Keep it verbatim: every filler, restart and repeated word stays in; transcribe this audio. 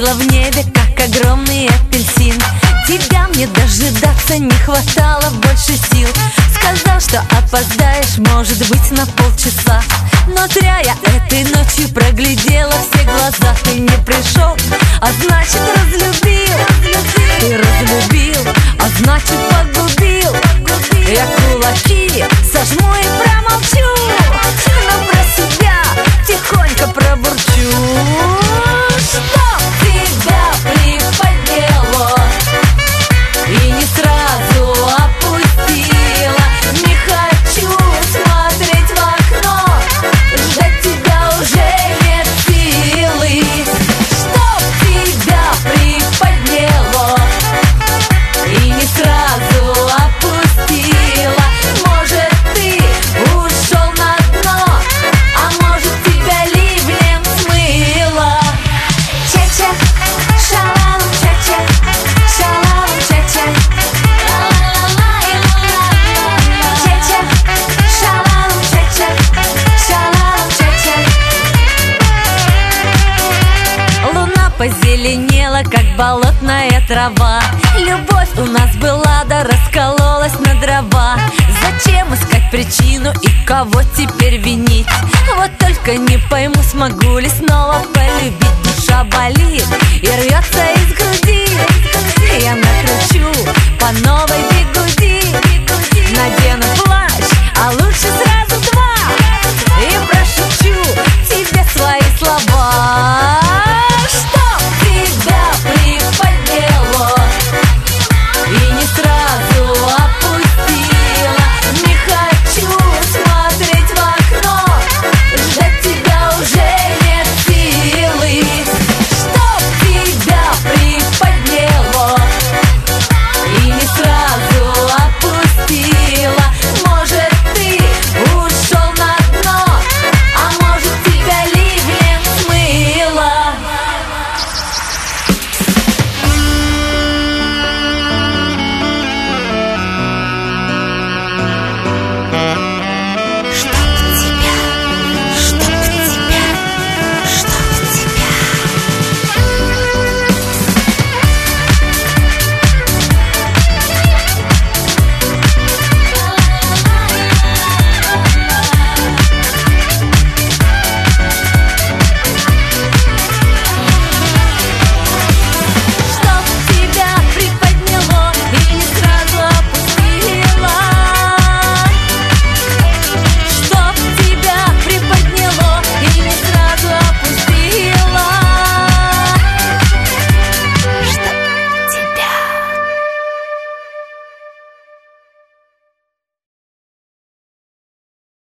парила в небе, как огромный апельсин. Тебя мне дожидаться не хватало больше сил. Сказал, что опоздаешь, может быть, на полчаса. Но зря я этой ночью проглядела все глаза. Ты не пришел, а значит разлюбил. Ты разлюбил, а значит погубил. Я кулаки сожму и промолчу, но про себя тихонько пробурчу. Что тебя приподняло и не сразу опустила? Не хочу смотреть в окно, ждать тебя уже нет силы. Что тебя приподняло и не сразу опустила? Может, ты ушел на дно, а может, тебя ливнем смыло. Ча-ча, шалалам, ча-ча, шалалам, ча-ча. Ча-ча, шалалам, ча-ча, шалалам, ча-ча. Луна позеленела, как болотная трава. Любовь у нас была, да раскололась на дрова. Зачем искать причину и кого теперь винить? Вот только не пойму, смогу ли снова полюбить. Душа болит и рвется из груди. Я накручу по новой бигуди. Надену плащ, а лучше сразу два, и прошепчу тебе свои слова.